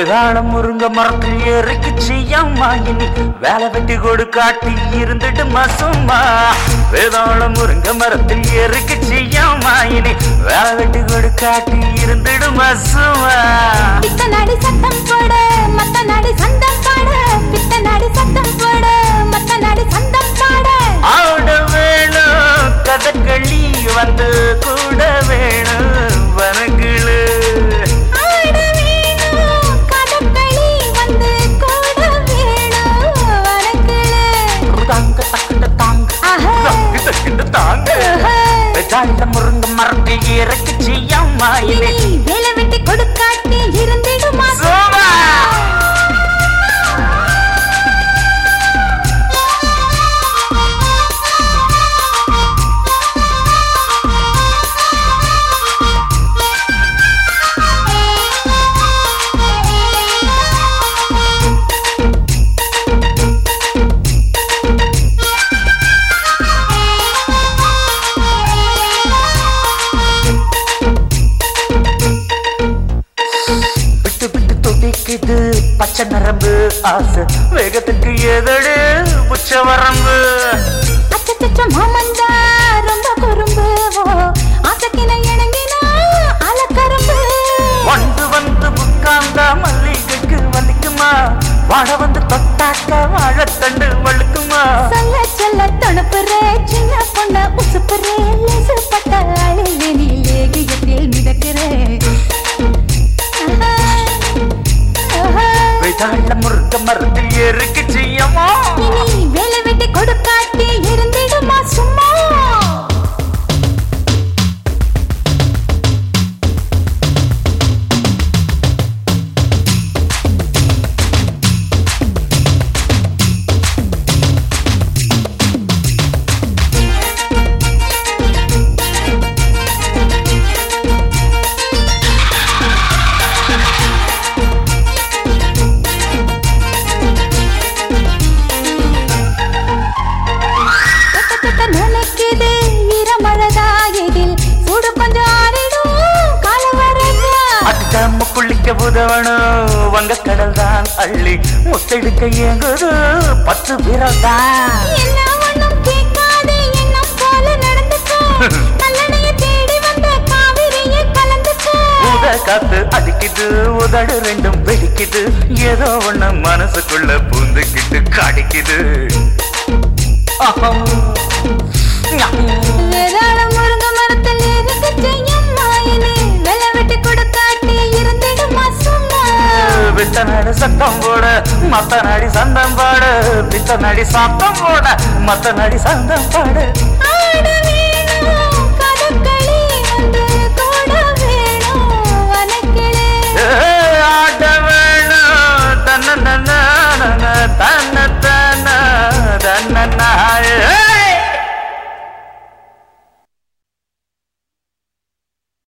வேதாளம் முருங்க மரத்தில் ஏறிக்குச்சு அம்மா இனி வேலை வெட்டி கொடு காட்டி இருந்துட்டு மசுமா. வேதாளம் முருங்க மரத்தில் ஏறிக்குச்சு அம்மா இனி வேலை வெட்டி கொடு காட்டி இருந்துட்டு மசுமா. பித்த நாடி சத்தம் போடு மத்த நாடி சந்தம் பாடு. பித்த நாடி சத்தம் போடு மத்த நாடி சந்தம் பாடு. ஆட வேணும் கதகளி வந்து கூட வேணும் வனங்களு. முருங்க மரத்தில் இறக்குச்சு அம்மா இனி வேலை வெட்டி கொடுக்காட்டி இருந்திடுமா. இது பச்சை நரம்பு ஆசை வேகத்துக்கு எதடு உச்ச வரம்பு. அச்சச்ச மாமந்தா ரொம்ப குறும்பு ஆசைக்கின இணங்கினா அலக்கரும்பு. வந்து வந்து உட்கார்ந்தா மல்லிகைக்கு வலிக்குமா. வாழ வந்து தொட்டாக்க வாழத்தண்டு வழுக்குமா. சொல்ல சொல்ல தணுப்புறே சின்ன பொண்ண உசுப்புறே லேசுப்பட்ட அழிலே நீ லேகியத்தில் மிதக்கிறேன். வேதாள முருங்க மரத்தில் ஏறிக்குச்சு அம்மா இனி வேலை வெட்டி கொடுக்காட்டி இருந்திடுமா சும்மா. நினைக்குது ஈரமழதாயதில் சூடு கொஞ்சம் ஆறிடும் காலம் வரதா. அட்டாம குளிக்க உதவணும் வங்க கடல் தான் அள்ளி முத்தெடுக்க இயங்குது 10 விரல் தான். என்ன ஒண்ணும் கேட்காதே எண்ணம் போல நடந்துக்கோ. நல்லனைய தேடி வந்த காவிரியை கலந்துக்கோ. உத காத்து அடிக்குது உதடு ரெண்டும் வெடிக்குது ஏதோ ஒண்ணு மனசுக்குள்ள பூந்துக்கிட்டு காடிக்குது. வேதாளம் முருங்க மரத்தில் ஏறிக்குச்சு அம்மா இனி வேலை வெட்டி கொடுக்காட்டி இருந்திடுமா சும்மா. வித்த நாடி சத்தம் போட மத்த நாடி சந்தம் பாடு. வித்த நாடி சத்தம் போட மத்த நாடி சந்தம் பாடு.